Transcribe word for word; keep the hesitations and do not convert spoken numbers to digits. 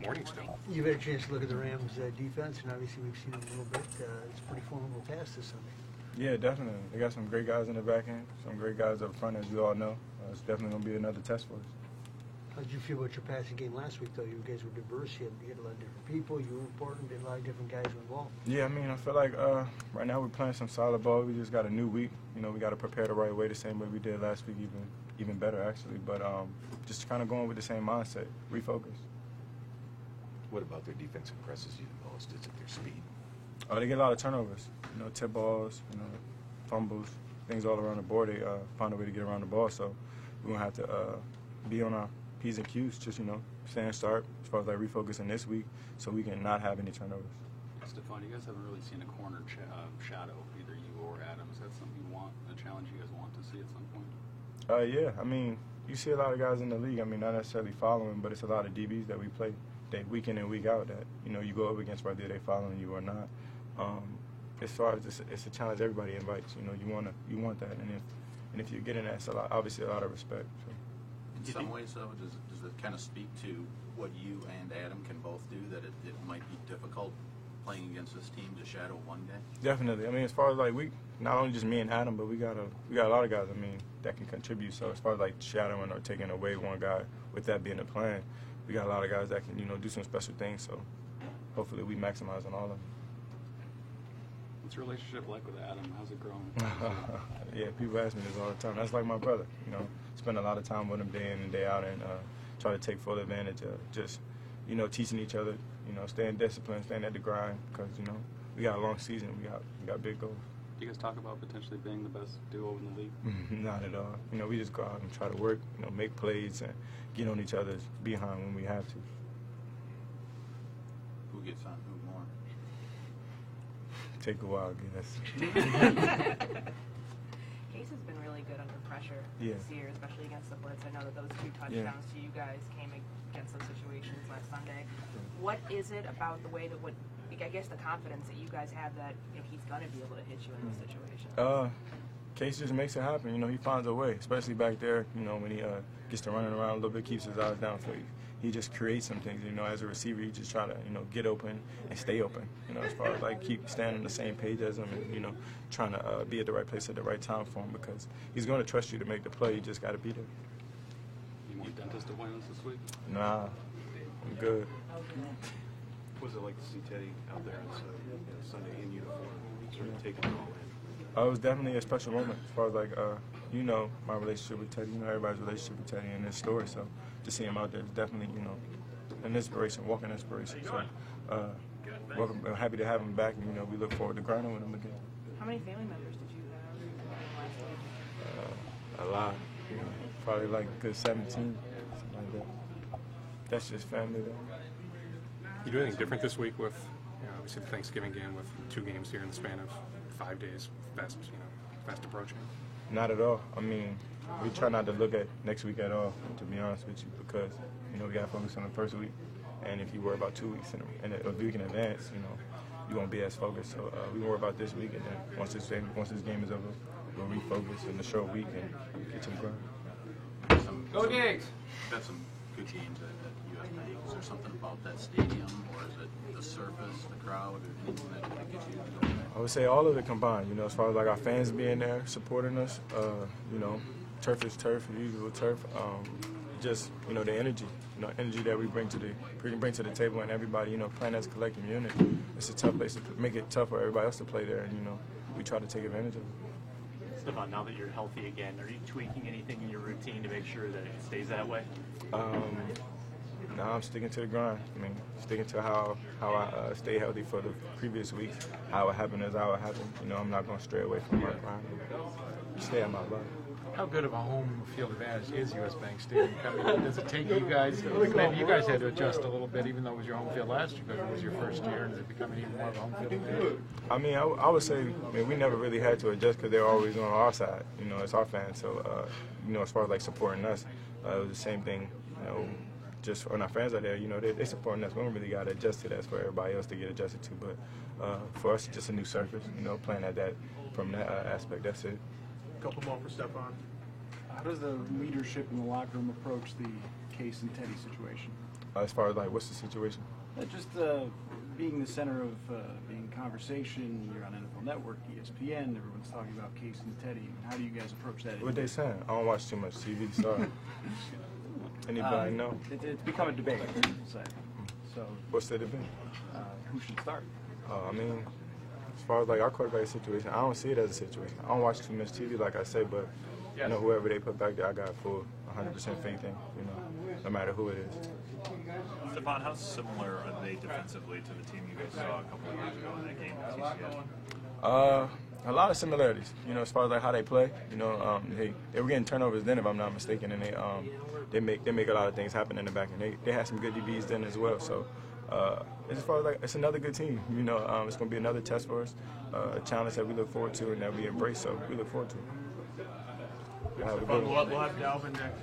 morning still. You've had a chance to look at the Rams' uh, defense, and obviously we've seen them a little bit. Uh, it's a pretty formidable task this Sunday. Yeah, definitely. They got some great guys in the back end, some great guys up front, as we all know. Uh, it's definitely going to be another test for us. How did you feel about your passing game last week, though? You guys were diverse. You had, you had a lot of different people. You were important. A lot of different guys were involved. Yeah, I mean, I feel like uh, right now we're playing some solid ball. We just got a new week. You know, we got to prepare the right way, the same way we did last week, even even better, actually. But um, just kind of going with the same mindset, refocus. What about their defense impresses you the most? Is it their speed? Oh, they get a lot of turnovers. You know, tip balls, you know, fumbles, things all around the board. They uh, find a way to get around the ball. So we're going to have to uh, be on our P's and Q's, just, you know, staying sharp as far as like refocusing this week so we can not have any turnovers. Stephon, you guys haven't really seen a corner ch uh, shadow, either you or Adam. Is that something you want, a challenge you guys want to see at some point? Uh, yeah, I mean, you see a lot of guys in the league. I mean, not necessarily following, but it's a lot of D Bs that we play day, week in and week out that, you know, you go up against whether they following you or not. Um, as far as it's, it's a challenge everybody invites, you know, you want to, you want that. And if, and if you're getting that, it's a lot, obviously a lot of respect. So. In some ways, though, does, does it kind of speak to what you and Adam can both do, that it, it might be difficult playing against this team to shadow one guy? Definitely. I mean, as far as like we, not only just me and Adam, but we got a we got a lot of guys. I mean, that can contribute. So as far as like shadowing or taking away one guy, with that being the plan, we got a lot of guys that can, you know, do some special things. So hopefully we maximize on all of them. What's your relationship like with Adam? How's it growing? Yeah, people ask me this all the time. That's like my brother. You know, spend a lot of time with him day in and day out, and uh, try to take full advantage of just, you know, teaching each other. You know, staying disciplined, staying at the grind, because, you know, we got a long season. We got we got big goals. Do you guys talk about potentially being the best duo in the league? Not at all. You know, we just go out and try to work, you know, make plays and get on each other's behind when we have to. Who gets on who more? Take a while, I guess. Case has been really good under pressure Yeah. this year, especially against the blitz. I know that those two touchdowns to you guys came against those situations last Sunday. What is it about the way that what I guess the confidence that you guys have that, you know, he's going to be able to hit you in those situations? Uh, Case just makes it happen. You know, he finds a way, especially back there. You know, when he uh, gets to running around a little bit, keeps his eyes downfield. He just creates some things. You know, as a receiver, you just try to, you know, get open and stay open. You know, as far as like keep standing on the same page as him, and, you know, trying to uh, be at the right place at the right time for him, because he's going to trust you to make the play. You just got to be there. You want Dentist appointments this week? Nah, I'm good. What was it like to see Teddy out there on Sunday, Sunday in uniform, sort of taking it all in? Uh, it was definitely a special moment as far as like, uh, you know, my relationship with Teddy, you know, everybody's relationship with Teddy and his story. So to see him out there is definitely, you know, an inspiration, walking inspiration. So uh, welcome, I'm happy to have him back, and, you know, we look forward to grinding with him again. How many family members did you have last week? Uh, a lot, you know, probably like a good seventeen, something like that. That's just family though. You do anything different this week with, you know, obviously the Thanksgiving game with two games here in the span of five days, fast, you know, fast approaching? Not at all. I mean, we try not to look at next week at all, to be honest with you, because, you know, we got to focus on the first week. And if you worry about two weeks in a, in a, a week in advance, you know, you won't be as focused. So uh, we worry about this week, and then once this game, once this game is over, we'll refocus in the short week and get to the grind. Some, Go some, Digs! Had some good games at, at U S Bank. Is there something about that stadium, or is it the surface, the crowd, or anything that, that gets you to go back? I would say all of it combined, you know, as far as like our fans being there, supporting us, uh, you know, turf is turf, usual turf. Um, just, you know, the energy, you know, energy that we bring to the bring to the table, and everybody, you know, playing as a collective unit. It's a tough place to make it tough for everybody else to play there, and, you know, we try to take advantage of it. Stephon, now that you're healthy again, are you tweaking anything in your routine to make sure that it stays that way? Um, no, I'm sticking to the grind. I mean, sticking to how how I uh, stay healthy for the previous weeks. How it happened is how it happened. You know, I'm not going to stray away from my grind. Stay at my level. How good of a home field advantage is U S Bank Stadium? I mean, does it take you guys, maybe you guys had to adjust a little bit, even though it was your home field last year, but it was your first year, and is it becoming even more of a home field advantage? I mean, I, I would say, I mean, we never really had to adjust because they're always on our side. You know, it's our fans. So, uh, you know, as far as like supporting us, uh, it was the same thing, you know, just when our fans are there, you know, they, they supporting us. We don't really got to adjust to that for everybody else to get adjusted to. But uh, for us, it's just a new surface, you know, playing at that from that uh, aspect. That's it. A couple more for Stephon. How does the leadership in the locker room approach the Case and Teddy situation? Uh, as far as like, what's the situation? Uh, just uh, being the center of uh, being conversation. You're on N F L Network, E S P N. Everyone's talking about Case and Teddy. How do you guys approach that? What they saying? I don't watch too much T V. Sorry. Anybody Uh, know? It, it's become a debate. We'll say. So, What's the debate? uh, who should start? Uh, I mean, as far as like our quarterback situation, I don't see it as a situation. I don't watch too much T V, like I say, but you know, whoever they put back there, I got full one hundred percent faith in. You know, no matter who it is. Stephon, how similar are they defensively to the team you guys saw a couple of years ago in that game at C C S? Uh, a lot of similarities. You know, as far as like how they play. You know, um, they they were getting turnovers then, if I'm not mistaken, and they um they make they make a lot of things happen in the back, and they they had some good D Bs then as well. So. Uh, as far as like, it's another good team. You know, um, it's going to be another test for us, uh, a challenge that we look forward to and that we embrace. So we look forward to. Have a good one. We'll have Dalvin next.